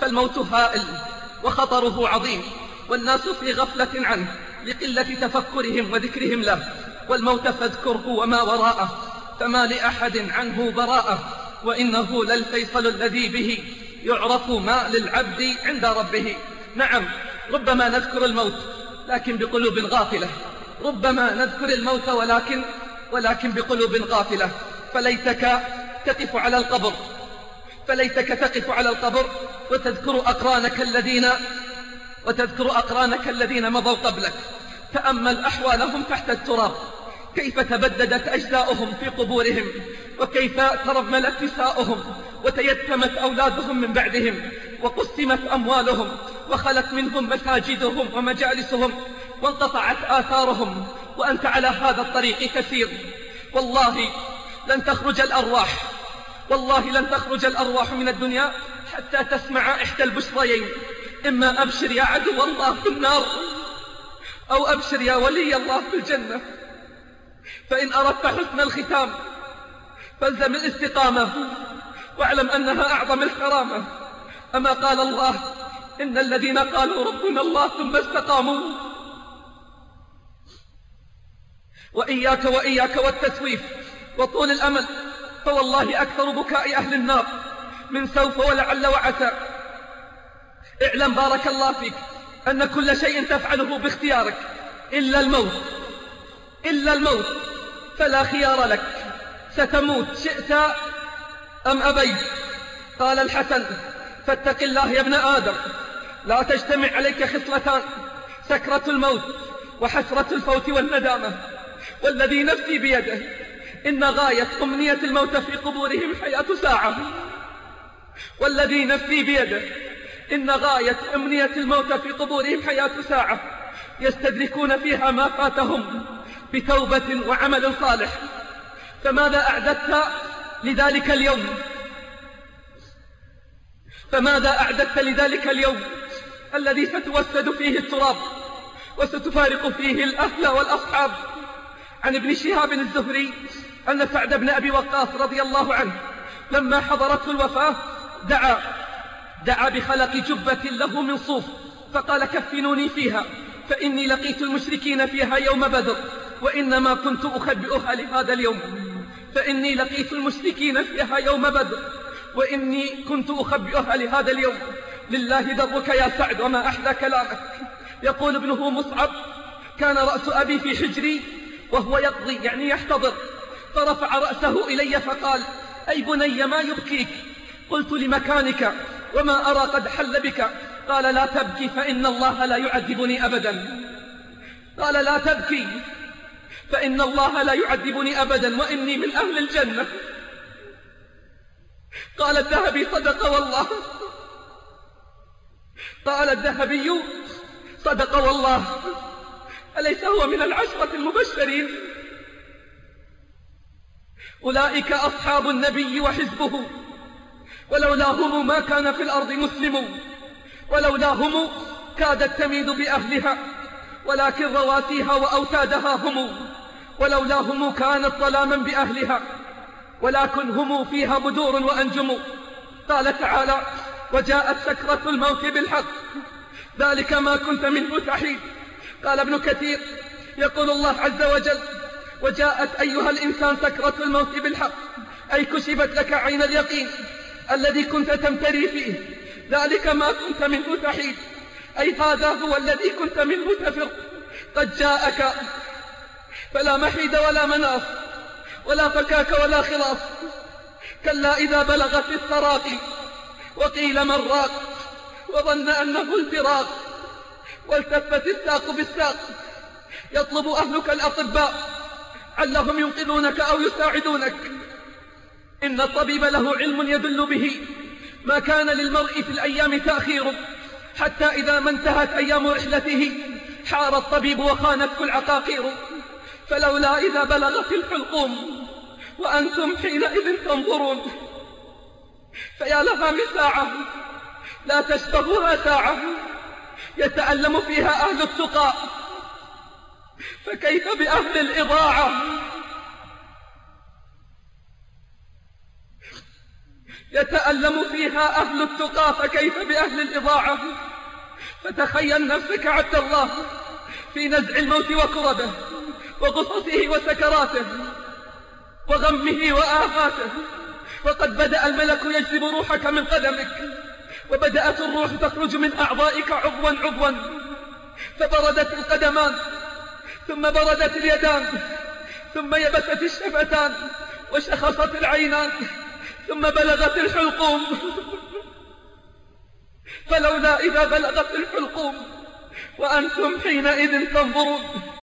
فالموت هائل وخطره عظيم، والناس في غفلة عنه لقلة تفكرهم وذكرهم له. والموت فاذكره وما وراءه، فما لأحد عنه براءة، وإنه للفيصل الذي به يعرف ما للعبد عند ربه. نعم، ربما نذكر الموت لكن بقلوب غافلة، ربما نذكر الموت ولكن بقلوب غافلة. فليتك تقف على القبر، وتذكر أقرانك الذين مضوا قبلك. تأمل أحوالهم تحت التراب، كيف تبددت أجزاؤهم في قبورهم، وكيف ترملت نساؤهم، وتيتمت أولادهم من بعدهم، وقسمت أموالهم، وخلت منهم مساجدهم ومجالسهم، وانقطعت آثارهم، وأنت على هذا الطريق تسير. والله لن تخرج الأرواح من الدنيا حتى تسمع إحدى البشريين: إما أبشر يا عدو الله في النار، أو أبشر يا ولي الله في الجنة. فإن أردت حسن الختام فالزم الاستقامة، واعلم أنها أعظم الكرامة. أما قال الله: إن الذين قالوا ربنا الله ثم استقاموا. وإياك والتسويف وطول الأمل، فوالله أكثر بكاء أهل النار من سوف ولعل وعسى. اعلم بارك الله فيك أن كل شيء تفعله باختيارك إلا الموت، فلا خيار لك، ستموت شئت أم أبيت. قال الحسن: فاتق الله يا ابن آدم، لا تجتمع عليك خصلتان: سكرة الموت وحسرة الفوت والندامة. والذي نفسي بيده إن غاية أمنية الموت في قبورهم حياة ساعة، والذي نفسي بيده إن غاية أمنية الموت في قبورهم حياة ساعة يستدركون فيها ما فاتهم بتوبة وعمل صالح. فماذا أعددت لذلك اليوم الذي ستوسد فيه التراب وستفارق فيه الأهل والأصحاب؟ عن ابن شهاب الزهري أن سعد بن أبي وقاص رضي الله عنه لما حضرته الوفاة دعا بخلق جبة له من صوف، فقال: كفنوني فيها، فإني لقيت المشركين فيها يوم بدر، وإنما كنت أخبئها لهذا اليوم. لله درك يا سعد وما أحلى كلامك. يقول ابنه مصعب: كان رأس أبي في حجري وهو يقضي، يعني يحتضر، فرفع رأسه إلي فقال: أي بني ما يبكيك؟ قلت: لمكانك، وما أرى قد حل بك. قال: لا تبكي فإن الله لا يعذبني أبدا، وإني من أهل الجنة. قال الذهبي: صدق والله. أليس هو من العشرة المبشرين؟ أولئك أصحاب النبي وحزبه، ولولاهم ما كان في الأرض مسلم، ولولاهم كادت تميد بأهلها، ولكن رواسيها وأوتادها هم، ولولاهم كانت ظلاما بأهلها، ولكن هم فيها بدور وأنجم. قال تعالى: وجاءت سكرة الموت بالحق، ذلك ما كنت منه تحيد. قال ابن كثير: يقول الله عز وجل: وجاءت أيها الإنسان سكرة الموت بالحق، أي كشفت لك عين اليقين الذي كنت تمتري فيه، ذلك ما كنت منه تحيد، أي هذا هو الذي كنت منه تفر، قد جاءك، فلا محيد ولا مناص، ولا فكاك ولا خلاص. كلا إذا بلغت التراقي وقيل من راق، وظن أنه الفراق، والتفت الساق بالساق، يطلب أهلك الأطباء علهم ينقذونك أو يساعدونك. إن الطبيب له علم يدل به ما كان للمرء في الأيام تأخير، حتى إذا ما انتهت أيام رحلته حار الطبيب وخانته العقاقير. فلولا إذا بلغت الحلقوم وأنتم حينئذ تنظرون، فيا لها من ساعة لا تشبهها ساعة يتألم فيها أهل التقى، فكيف بأهل الإضاعة؟ يتألم فيها أهل التقى، فكيف بأهل الإضاعة؟ فتخيل نفسك عبد الله في نزع الموت وكربه وغصصه وسكراته وغمه وآهاته، وقد بدأ الملك يجذب روحك من قدمك، وبدأت الروح تخرج من أعضائك عضوا عضوا، فبردت القدمان، ثم بردت اليدان، ثم يبست الشفتان، وشخصت العينان، ثم بلغت الحلقوم. فلولا إذا بلغت الحلقوم وأنتم حينئذ تنظرون.